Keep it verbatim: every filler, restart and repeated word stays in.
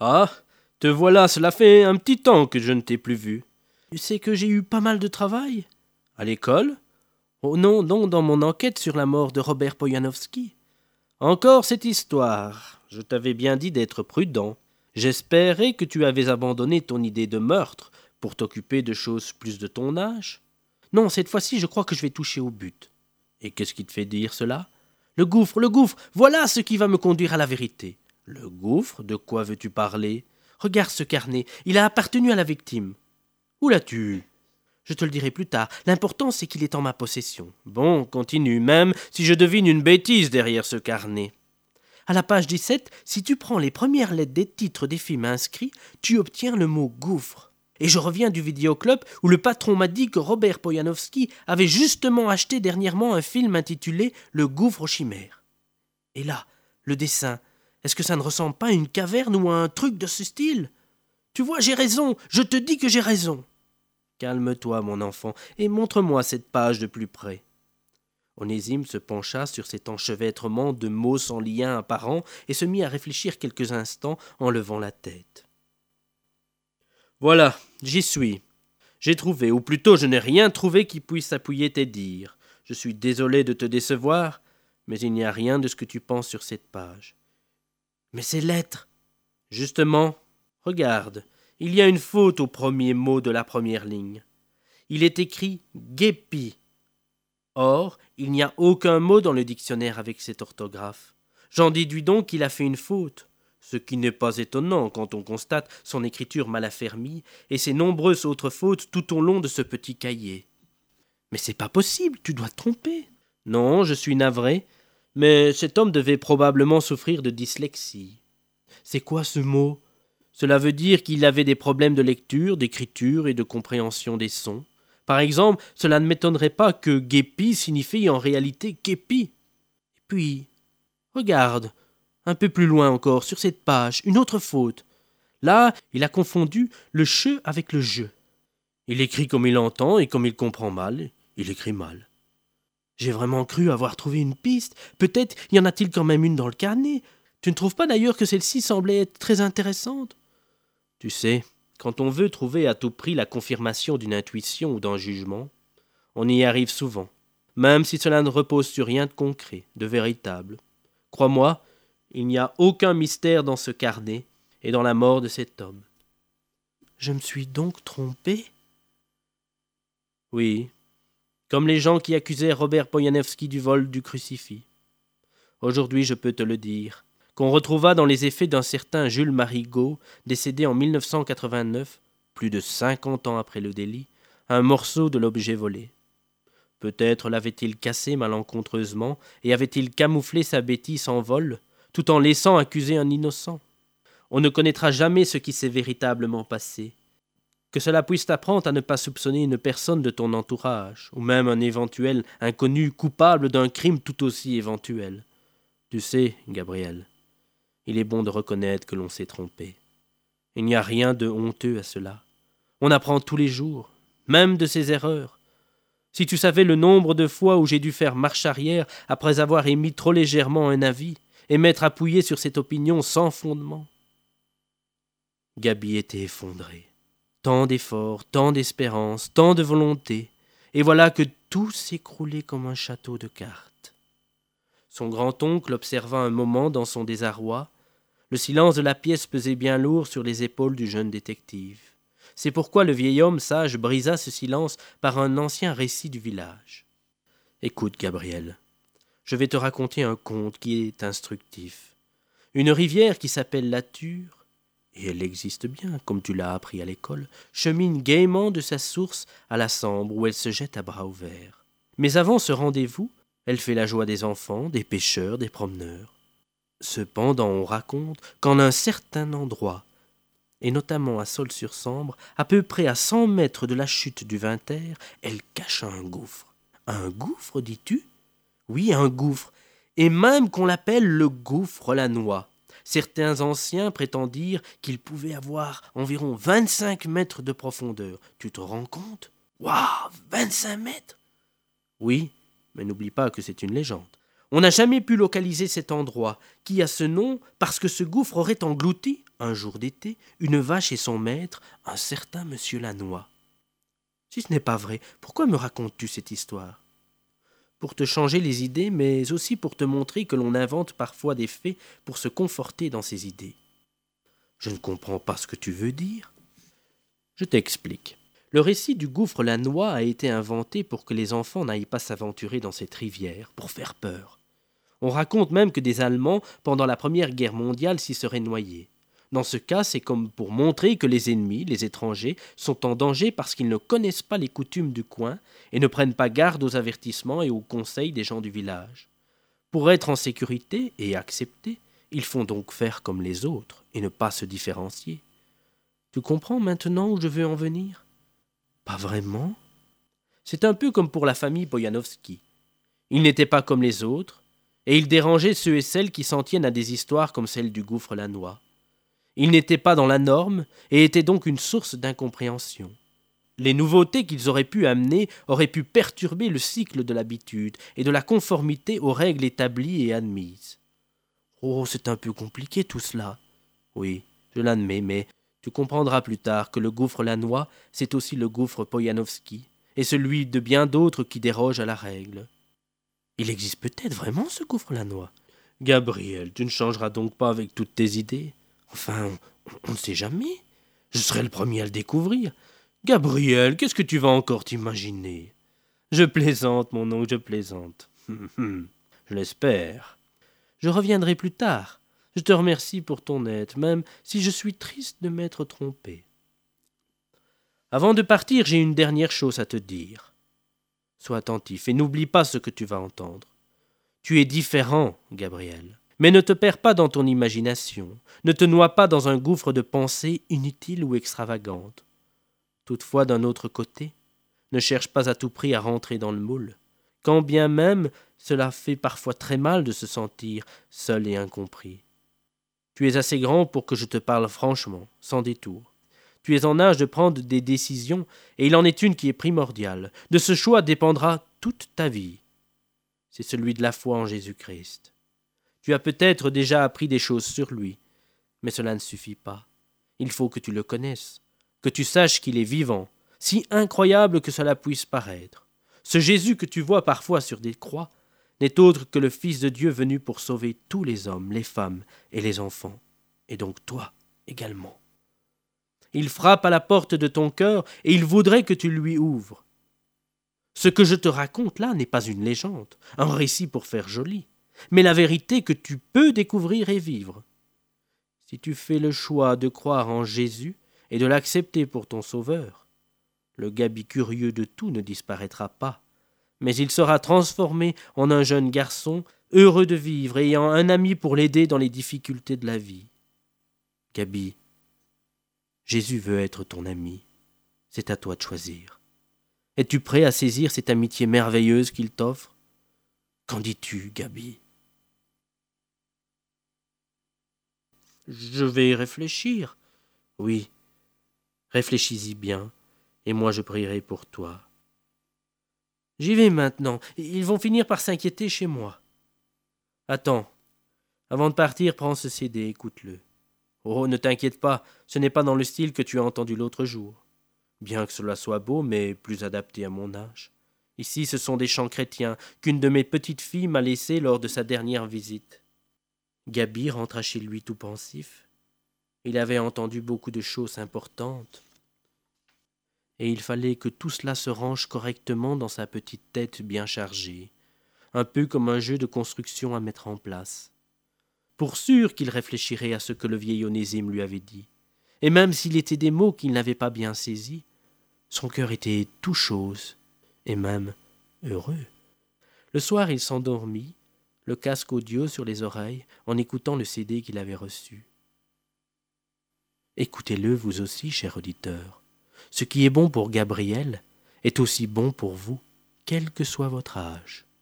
Ah, te voilà, cela fait un petit temps que je ne t'ai plus vu. Tu sais que j'ai eu pas mal de travail. À l'école? Oh non, non, dans mon enquête sur la mort de Robert Poyanovski. Encore cette histoire. Je t'avais bien dit d'être prudent. J'espérais que tu avais abandonné ton idée de meurtre pour t'occuper de choses plus de ton âge. Non, cette fois-ci, je crois que je vais toucher au but. Et qu'est-ce qui te fait dire cela? Le gouffre, le gouffre, voilà ce qui va me conduire à la vérité. Le gouffre? De quoi veux-tu parler? Regarde ce carnet, il a appartenu à la victime. Où l'as-tu eu? Je te le dirai plus tard. L'important, c'est qu'il est en ma possession. Bon, continue, même si je devine une bêtise derrière ce carnet. À la page dix-sept, si tu prends les premières lettres des titres des films inscrits, tu obtiens le mot gouffre. Et je reviens du vidéoclub où le patron m'a dit que Robert Poyanovski avait justement acheté dernièrement un film intitulé Le gouffre aux chimères. Et là, le dessin, est-ce que ça ne ressemble pas à une caverne ou à un truc de ce style? Tu vois, j'ai raison, je te dis que j'ai raison. Calme-toi, mon enfant, et montre-moi cette page de plus près. Onésime se pencha sur cet enchevêtrement de mots sans lien apparent et se mit à réfléchir quelques instants en levant la tête. Voilà, j'y suis. J'ai trouvé, ou plutôt je n'ai rien trouvé qui puisse appuyer tes dires. Je suis désolé de te décevoir, mais il n'y a rien de ce que tu penses sur cette page. Mais ces lettres. Justement, regarde, il y a une faute au premier mot de la première ligne. Il est écrit « guépi ». Or, il n'y a aucun mot dans le dictionnaire avec cette orthographe. J'en déduis donc qu'il a fait une faute, ce qui n'est pas étonnant quand on constate son écriture mal affermie et ses nombreuses autres fautes tout au long de ce petit cahier. Mais c'est pas possible, tu dois te tromper. Non, je suis navré, mais cet homme devait probablement souffrir de dyslexie. C'est quoi ce mot? Cela veut dire qu'il avait des problèmes de lecture, d'écriture et de compréhension des sons. Par exemple, cela ne m'étonnerait pas que guépi signifie en réalité képi. Et puis, regarde, un peu plus loin encore, sur cette page, une autre faute. Là, il a confondu le che avec le je. Il écrit comme il entend et comme il comprend mal, il écrit mal. J'ai vraiment cru avoir trouvé une piste. Peut-être y en a-t-il quand même une dans le carnet. Tu ne trouves pas d'ailleurs que celle-ci semblait être très intéressante? Tu sais, quand on veut trouver à tout prix la confirmation d'une intuition ou d'un jugement, on y arrive souvent, même si cela ne repose sur rien de concret, de véritable. Crois-moi, il n'y a aucun mystère dans ce carnet et dans la mort de cet homme. Je me suis donc trompé? Oui, comme les gens qui accusaient Robert Poyanovski du vol du crucifix. Aujourd'hui, je peux te le dire, qu'on retrouva dans les effets d'un certain Jules Marigot, décédé en mille neuf cent quatre-vingt-neuf, plus de cinquante ans après le délit, un morceau de l'objet volé. Peut-être l'avait-il cassé malencontreusement et avait-il camouflé sa bêtise en vol, tout en laissant accuser un innocent. On ne connaîtra jamais ce qui s'est véritablement passé. Que cela puisse t'apprendre à ne pas soupçonner une personne de ton entourage, ou même un éventuel inconnu coupable d'un crime tout aussi éventuel. Tu sais, Gabriel, il est bon de reconnaître que l'on s'est trompé. Il n'y a rien de honteux à cela. On apprend tous les jours, même de ses erreurs. Si tu savais le nombre de fois où j'ai dû faire marche arrière après avoir émis trop légèrement un avis et m'être appuyé sur cette opinion sans fondement. Gabi était effondré. Tant d'efforts, tant d'espérance, tant de volonté, et voilà que tout s'écroulait comme un château de cartes. Son grand-oncle observa un moment dans son désarroi. Le silence de la pièce pesait bien lourd sur les épaules du jeune détective. C'est pourquoi le vieil homme sage brisa ce silence par un ancien récit du village. « Écoute, Gabriel, je vais te raconter un conte qui est instructif. Une rivière qui s'appelle la Ture, et elle existe bien, comme tu l'as appris à l'école, chemine gaiement de sa source à la Sambre où elle se jette à bras ouverts. Mais avant ce rendez-vous, elle fait la joie des enfants, des pêcheurs, des promeneurs. Cependant, on raconte qu'en un certain endroit, et notamment à Saulx-sur-Sambre, à peu près à cent mètres de la chute du Vintère, elle cache un gouffre. Un gouffre, dis-tu? Oui, un gouffre, et même qu'on l'appelle le gouffre Lannoy. Certains anciens prétendirent qu'il pouvait avoir environ vingt-cinq mètres de profondeur. Tu te rends compte? Waouh, vingt-cinq mètres? Oui, mais n'oublie pas que c'est une légende. On n'a jamais pu localiser cet endroit, qui a ce nom parce que ce gouffre aurait englouti, un jour d'été, une vache et son maître, un certain monsieur Lannoy. Si ce n'est pas vrai, pourquoi me racontes-tu cette histoire? Pour te changer les idées, mais aussi pour te montrer que l'on invente parfois des faits pour se conforter dans ses idées. Je ne comprends pas ce que tu veux dire. Je t'explique. Le récit du gouffre Lannoy a été inventé pour que les enfants n'aillent pas s'aventurer dans cette rivière, pour faire peur. On raconte même que des Allemands, pendant la Première Guerre mondiale, s'y seraient noyés. Dans ce cas, c'est comme pour montrer que les ennemis, les étrangers, sont en danger parce qu'ils ne connaissent pas les coutumes du coin et ne prennent pas garde aux avertissements et aux conseils des gens du village. Pour être en sécurité et acceptés, ils font donc faire comme les autres et ne pas se différencier. Tu comprends maintenant où je veux en venir? Pas vraiment. C'est un peu comme pour la famille Poyanovski. Ils n'étaient pas comme les autres, et ils dérangeaient ceux et celles qui s'en tiennent à des histoires comme celle du gouffre Lannoy. Ils n'étaient pas dans la norme et étaient donc une source d'incompréhension. Les nouveautés qu'ils auraient pu amener auraient pu perturber le cycle de l'habitude et de la conformité aux règles établies et admises. Oh, c'est un peu compliqué tout cela. Oui, je l'admets, mais tu comprendras plus tard que le gouffre Lannoy, c'est aussi le gouffre Poyanovski, et celui de bien d'autres qui dérogent à la règle. Il existe peut-être vraiment ce gouffre Lannoy. Gabriel, tu ne changeras donc pas avec toutes tes idées? Enfin, on ne sait jamais. Je serai le premier à le découvrir. Gabriel, qu'est-ce que tu vas encore t'imaginer? Je plaisante, mon oncle, je plaisante. Je l'espère. Je reviendrai plus tard. Je te remercie pour ton aide, même si je suis triste de m'être trompé. Avant de partir, j'ai une dernière chose à te dire. Sois attentif et n'oublie pas ce que tu vas entendre. Tu es différent, Gabriel. Mais ne te perds pas dans ton imagination, ne te noie pas dans un gouffre de pensées inutiles ou extravagantes. Toutefois, d'un autre côté, ne cherche pas à tout prix à rentrer dans le moule, quand bien même cela fait parfois très mal de se sentir seul et incompris. Tu es assez grand pour que je te parle franchement, sans détour. Tu es en âge de prendre des décisions, et il en est une qui est primordiale. De ce choix dépendra toute ta vie. C'est celui de la foi en Jésus-Christ. Tu as peut-être déjà appris des choses sur lui, mais cela ne suffit pas. Il faut que tu le connaisses, que tu saches qu'il est vivant, si incroyable que cela puisse paraître. Ce Jésus que tu vois parfois sur des croix n'est autre que le Fils de Dieu venu pour sauver tous les hommes, les femmes et les enfants, et donc toi également. Il frappe à la porte de ton cœur et il voudrait que tu lui ouvres. Ce que je te raconte là n'est pas une légende, un récit pour faire joli, mais la vérité que tu peux découvrir et vivre. Si tu fais le choix de croire en Jésus et de l'accepter pour ton sauveur, le Gabi curieux de tout ne disparaîtra pas, mais il sera transformé en un jeune garçon heureux de vivre et ayant un ami pour l'aider dans les difficultés de la vie. Gabi, Jésus veut être ton ami. C'est à toi de choisir. Es-tu prêt à saisir cette amitié merveilleuse qu'il t'offre? Qu'en dis-tu, Gabi? Je vais y réfléchir. Oui, réfléchis-y bien, et moi je prierai pour toi. J'y vais maintenant. Ils vont finir par s'inquiéter chez moi. Attends. Avant de partir, prends ce C D, écoute-le. Oh, ne t'inquiète pas, ce n'est pas dans le style que tu as entendu l'autre jour. Bien que cela soit beau, mais plus adapté à mon âge. Ici, ce sont des chants chrétiens qu'une de mes petites filles m'a laissés lors de sa dernière visite. Gabi rentra chez lui tout pensif. Il avait entendu beaucoup de choses importantes. Et il fallait que tout cela se range correctement dans sa petite tête bien chargée, un peu comme un jeu de construction à mettre en place. Pour sûr qu'il réfléchirait à ce que le vieil Onésime lui avait dit, et même s'il était des mots qu'il n'avait pas bien saisis, son cœur était tout chose, et même heureux. Le soir, il s'endormit, le casque audio sur les oreilles, en écoutant le C D qu'il avait reçu. Écoutez-le vous aussi, cher auditeur. Ce qui est bon pour Gabriel est aussi bon pour vous, quel que soit votre âge.